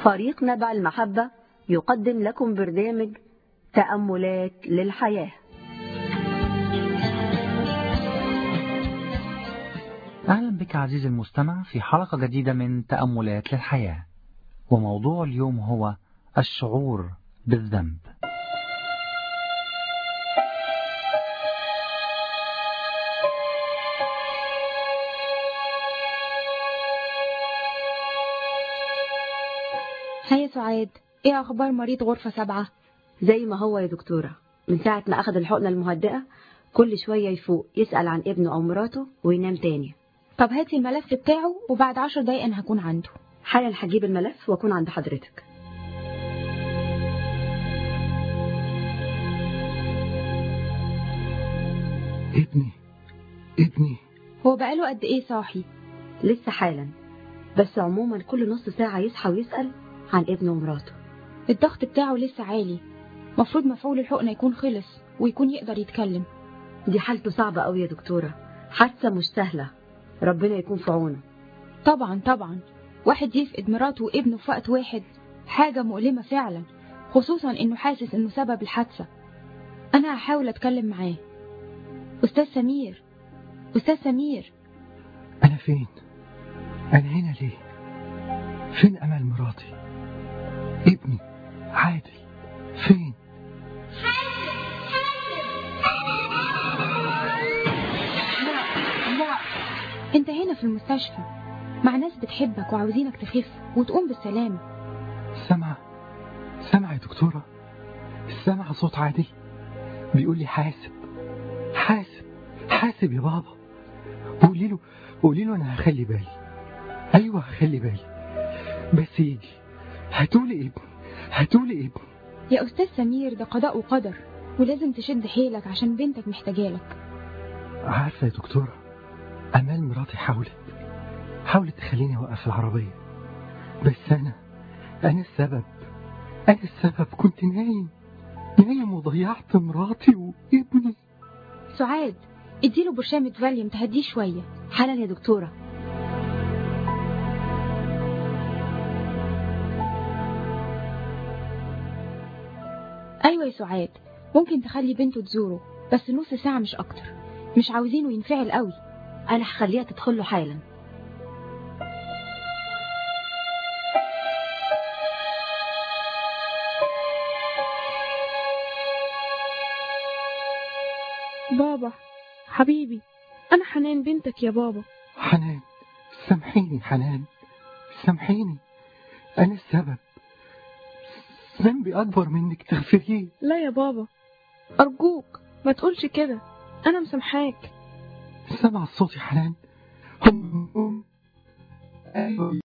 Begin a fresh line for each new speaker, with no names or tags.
فريق نبع المحبة يقدم لكم برنامج تأملات للحياة.
أهلا بك عزيزي المستمع في حلقة جديدة من تأملات للحياة، وموضوع اليوم هو الشعور بالذنب.
هيا سعاد، ايه اخبار مريض غرفة 7؟
زي ما هو يا دكتورة، من ساعة ما أخذ الحقنة المهدئة كل شوية يفوق يسأل عن ابنه أو مراته وينام تاني.
طب هاتي الملف بتاعه وبعد 10 دقايق أنا هكون عنده.
حالا هجيب الملف وأكون عند حضرتك.
ابني
هو بقاله قد ايه صاحي؟
لسه حالا، بس عموما كل نص ساعة يصحى ويسأل عن ابنه ومراته.
الضغط بتاعه لسه عالي، مفروض مفعول الحقنة يكون خلص ويكون يقدر يتكلم.
دي حالته صعبة قوي يا دكتورة، حادثة مش سهلة، ربنا يكون في عونه.
طبعا واحد يفقد مراته وابنه في وقت واحد حاجة مؤلمة فعلا، خصوصا انه حاسس انه سبب الحادثة. انا هحاول اتكلم معاه. استاذ سمير،
أنا فين؟ أنا هنا ليه؟ فين أمل مراتي؟ ابني عادل فين؟ لا
انت هنا في المستشفى مع ناس بتحبك وعاوزينك تخف وتقوم بالسلامة.
سامع يا دكتورة؟ سامع صوت عادل بيقول لي حاسب يا بابا. قولي له أنا هخلي بالي. أيوة هخلي بالي، بس يجي هاتولي ابني.
يا أستاذ سمير، ده قضاء وقدر ولازم تشد حيلك عشان بنتك محتاجالك.
عارفة يا دكتورة، أمال مراتي حاولت تخليني أوقف العربية، بس أنا السبب. كنت نايم وضيعت مراتي وابني.
سعاد، اديله برشامة فاليوم تهديه شوية.
حالا يا دكتورة.
ايوه يا سعاد، ممكن تخلي بنته تزوره بس نص ساعة مش اكتر، مش عاوزينه ينفعل قوي.
انا هخليها تدخله حالا.
بابا حبيبي، انا حنان بنتك يا بابا.
حنان، سامحيني حنان، سامحيني، انا السبب، ذنبي اكبر منك تغفريه.
لا يا بابا، ارجوك ما تقولش كده، انا مسامحاك.
سامع الصوت يا حنان؟ هم